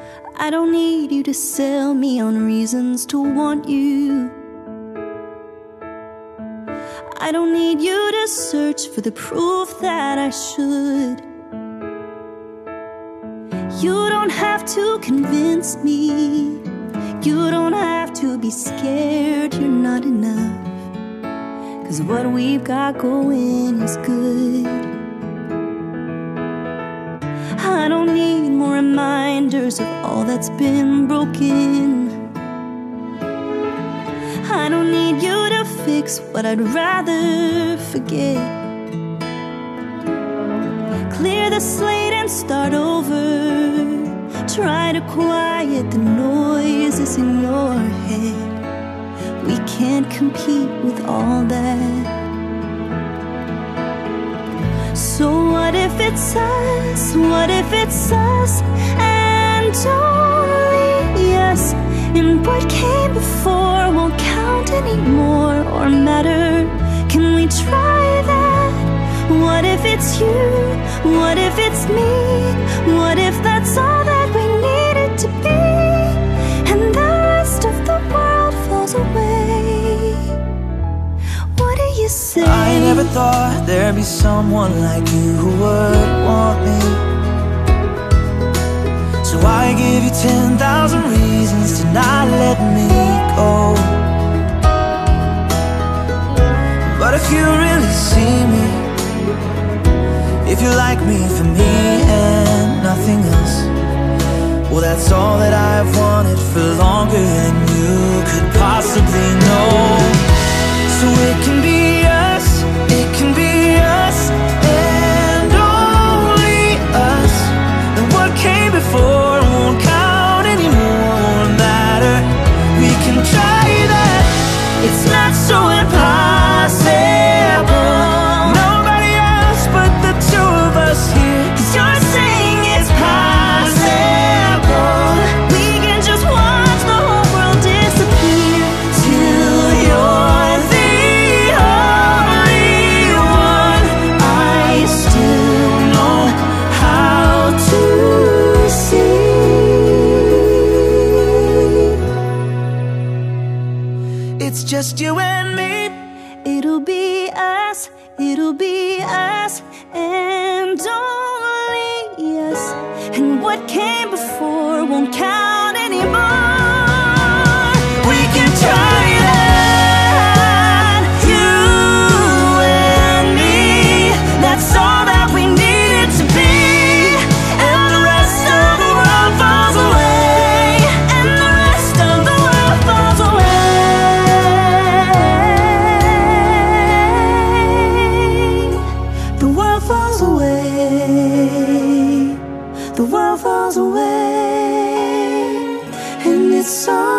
I don't need you to sell me on reasons to want you. I don't need you to search for the proof that I should. You don't have to convince me. You don't have to be scared you're not enough, 'cause what we've got going is good. I don't need more reminders of all that's been broken. I don't need you to fix what I'd rather forget. Clear the slate and start over. Try to quiet the noises in your head. We can't compete with all that. So what if it's us? What if it's us and only us? And what came before won't count anymore or matter. Can we try that? What if it's you? What if it's me? What if that's all that we needed to be? And the rest of the world falls away. What do you say? I never thought there'd be someone like you who would want me. So I give you 10,000 reasons to not let me go. But if you really see me, if you like me for me and nothing else, well, that's all that I've wanted for longer than you could possibly know. So it can be us, it can be us, and only us. And what came before won't count anymore, won't matter. We can try that, it's not so impossible. Nobody else but the two of us here, 'cause you're saying it's possible. We can just watch the whole world disappear till you're the only one. I still know how to see. It's just you and me. It'll be us, it'll be us, and only us. And what came before won't count anymore. We can try that, you and me. That's all that we needed to be. And the rest of the world falls away. And the rest of the world falls away. The world falls away. The world falls away. And it's all